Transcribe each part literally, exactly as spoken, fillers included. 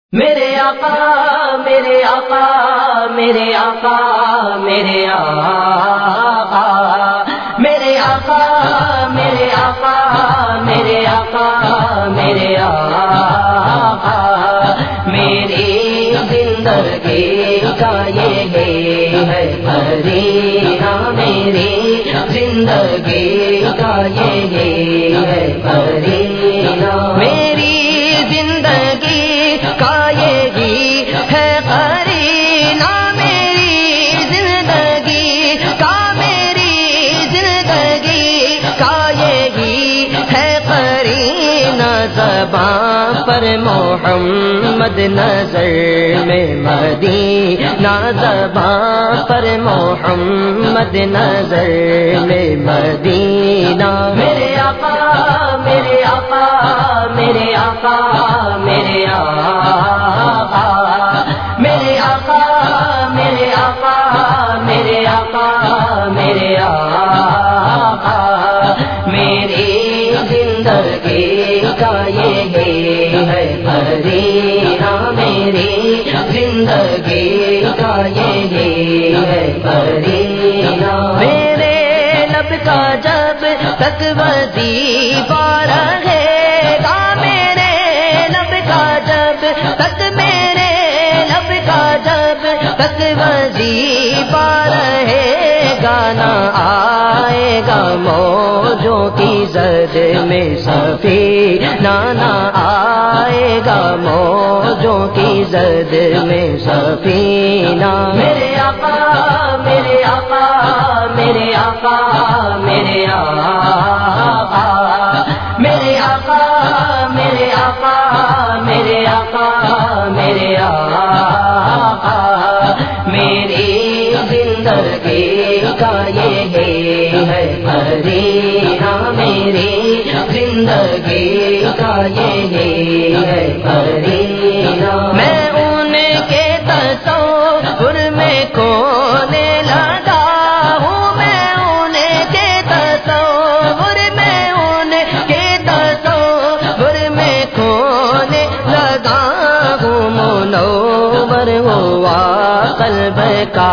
میرے آقا میرے آقا میرے آقا میرے آقا میرے آقا میرے آقا میرے آقا میرے آقا میری زندگی کا یہ ہے قرینہ، میری زندگی کا یہ ہے قرینہ، میری زندگی کا یہی ہے قرینہ، میری زندگی کا میری زندگی کا یہی ہے قرینہ، زبان پر محمد نظر میں مدینہ، زبان پر محمد نظر میں مدینہ، میرے آقا میرے آقا میرے آقا میرے آقا میرے آقا میرے آقا میرے آقا میرے آقا میری زندگی کا یہ ہے قرینہ، میری زندگی کا یہ ہے قرینہ، میرے لب کا جب تک وظیفہ رہے گا، میرے لب کا جب تک میرے لب کا جب تک وظیفہ رہے گا، نہ آئے گا موجوں کی زد میں سفینہ، نہ آئے گا موجوں کی زد میں سفینہ، میرے آقا میرے آقا میرے آقا میرے آقا میرے آقا میرے آقا میرے آقا میرے آقا میری زندگی کا یہ ہے قرینہ، میری زندگی کا یہ ہے قرینہ، میں ان کے تصور میں کھونے لگا ہوں، میں ان کے تصور میں ان کے تصور میں کھونے لگا ہوں، منور ہوا قلب کا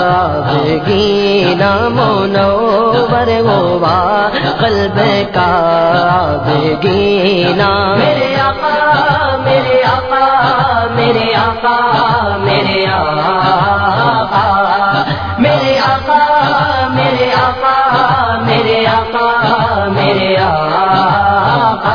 بگینہ، منور ہوا قلب کا بگینہ، میرے آقا میرے آقا میرے آقا میرے آقا میرے آقا میرے آقا میرے آقا میرے آقا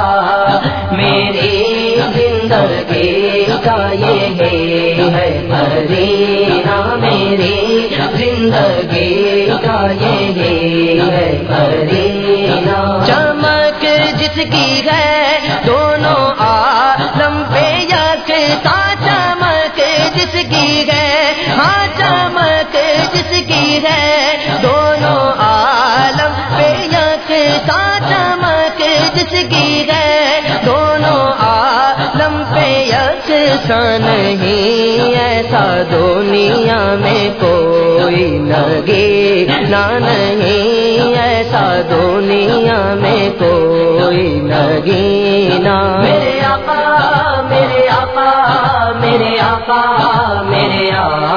میری زندگی کا یہ ہے قرینہ، میری زندگی کا یہ ہے قرینہ، چمک جس کی ہے دونوں عالم پہ یکساں، چمک جس کی ہے ہاں چمک جس کی ہے دونوں عالم پہ یکساں، چمک جس کی ہے دونوں عالم پہ یکساں، نہیں ایسا دنیا میں کوئی نگینا، نہیں ایسا دنیا میں کوئی نگینا، میرے آقا میرے آقا میرے آقا میرے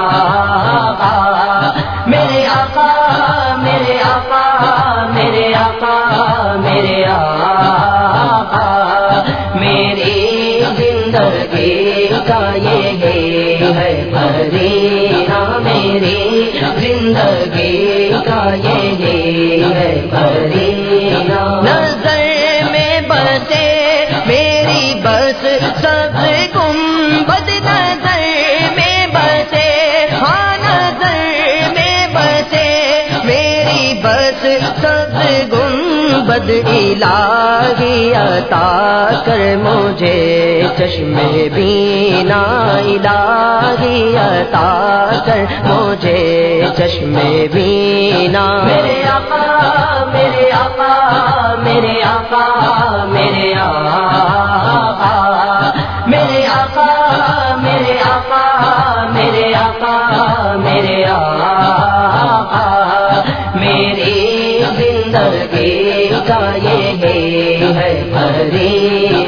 آقا میرے آقا میرے آقا میرے آقا میرے آقا میری زندگی کا یہ ہے قرینہ، میری زندگی کا یہ ہے قرینہ، نظر میں بسے میری بس سب گنبد، نظر میں بسے ہاں نظر میں بسے میری بس سب گنبد، الہی عطا کر مجھے چشم بینا، الہی عطا کر مجھے چشم بینا، میرے آقا میرے آقا میرے آقا میرے آقا میرے آقا میرے آقا میرے آقا میرے آقا میری زندگی کا یہ ہے قرینہ،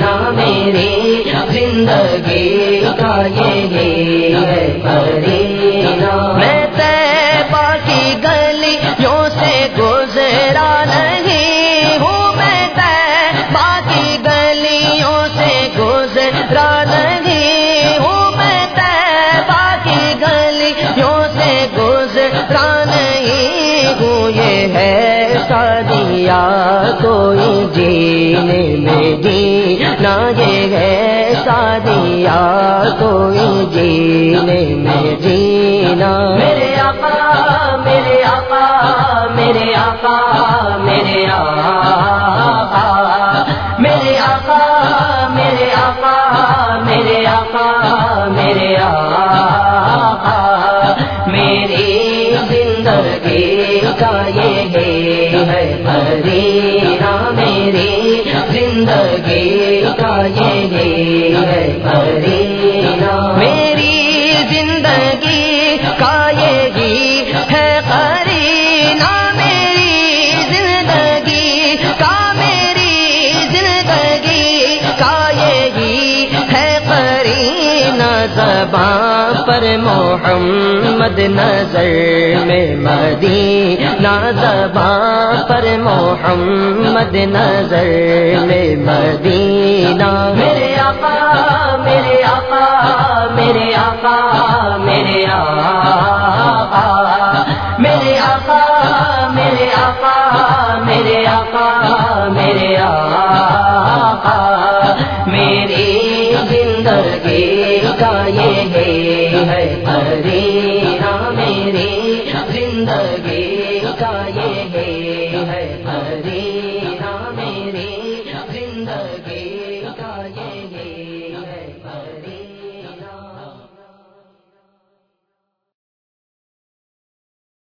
میری زندگی کا یہی ہے قرینہ میں طیبہ کی گلیوں سے گزرا نہیں ہوں میں طیبہ کی گلیوں سے گزرا نہیں ہوں میں طیبہ کی گلیوں سے گزرا نہیں ہوں یہ ہے سعدیہ کوئی جینے میں جینا یہ ہے سعدیہ کوئی جینے میں جینا میرے آقا میرے آقا میرے آقا میرے آقا میرے آقا میرے آقا میرے آقا میرے آقا میری زندگی کا یہ ہے قرینہ میری زندگی کا یہ ہے قرینہ میری زندگی کا یہی ہے قرینہ میری زندگی کا میری زندگی کا یہی ہے قرینہ زبان پر محمد نظر میں مدینہ زبان پر محمد نظر میں مدینہ میرے آقا میرے آقا میرے آقا میرے آقا میرے آقا میرے آقا میرے آقا میرے آقا میری زندگی کا یہ ہے قرینہ میری زندگی کا یہ